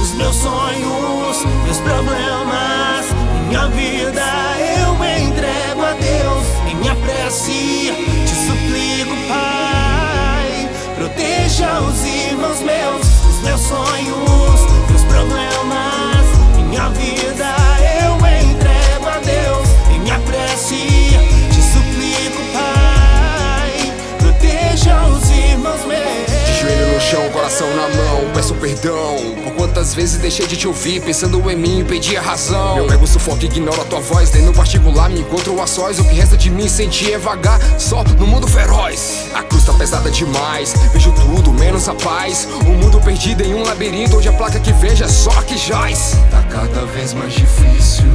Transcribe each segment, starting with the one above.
os meus sonhos, meus problemas, minha vida eu entrego a Deus. Em minha prece te suplico, Pai, proteja os irmãos meus, os meus sonhos, meus problemas, minha vida eu entrego a Deus. Em minha prece te suplico, Pai, proteja os irmãos meus. De joelho no chão, coração na mão, peço perdão por quantas vezes deixei de te ouvir, pensando em mim, perdi a razão. Meu ego sufoca, ignora a tua voz, nem no particular me encontro a sós. O que resta de mim sentir é vagar só no mundo feroz. A cruz tá pesada demais, vejo tudo menos a paz. Um mundo perdido em um labirinto, onde a placa que vejo é só que jaz. Tá cada vez mais difícil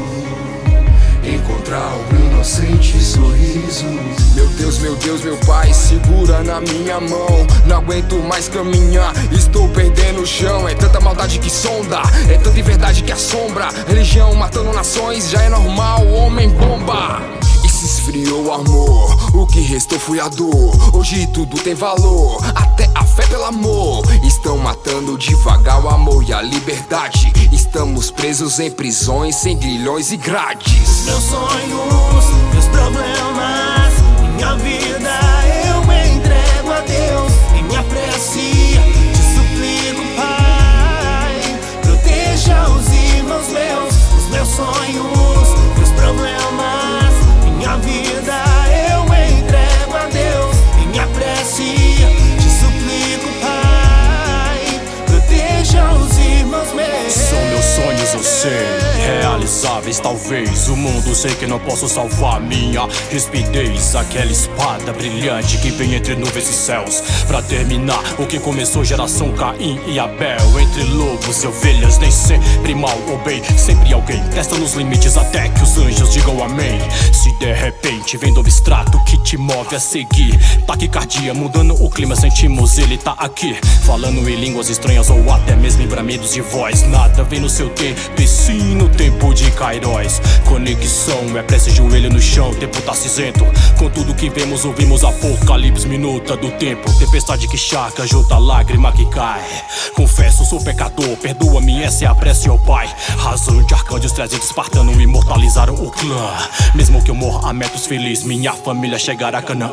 encontrar um inocente sorriso. Meu Deus, meu Pai, segura na minha mão. Não aguento mais caminhar, estou perdendo o chão. É tanta maldade que sonda, é tanta verdade que assombra. Religião matando nações, já é normal, homem bomba. E se esfriou o amor, o que restou foi a dor. Hoje tudo tem valor, até a fé pelo amor. Estão matando devagar o amor e a liberdade. Estamos presos em prisões, sem grilhões e grades. Meus sonhos, meus problemas, minha vida eu entrego a Deus. Em minha prece te suplico, Pai, proteja os irmãos meus, os meus sonhos, meus problemas, minha vida eu entrego a Deus. Em minha prece te suplico, Pai, proteja os irmãos meus. São meus sonhos, eu sei, realizáveis talvez. O mundo sei que não posso salvar. Minha rispidez, aquela espada brilhante que vem entre nuvens e céus, pra terminar o que começou geração Caim e Abel. Entre lobos e ovelhas, nem sempre mal ou bem. Sempre alguém testa nos limites até que os anjos digam amém. Se de repente vem do abstrato que te move a seguir, taquicardia mudando o clima, sentimos ele tá aqui, falando em línguas estranhas ou até mesmo em bramidos de voz. Nada vem no seu tempo e sim no tempo de Kairos. Conexão é prece, joelho no chão, tempo tá cinzento. Com tudo que vemos, ouvimos apocalipse, minuta do tempo. Tempestade que charca, junta lágrima que cai. Confesso, sou pecador, perdoa-me, essa é a prece, ó Pai. Razão de arcanjos, 300 espartanos imortalizaram o clã. Mesmo que eu morra a metros feliz, minha família chegará a Canaã.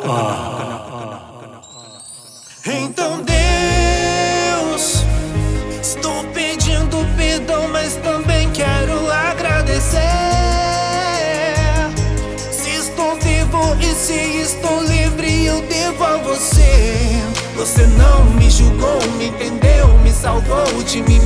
Então Deus, estou pedindo perdão, mas também quero agradecer. Se estou vivo e se estou livre, eu devo a você. Você não me julgou, me entendeu, me salvou de mim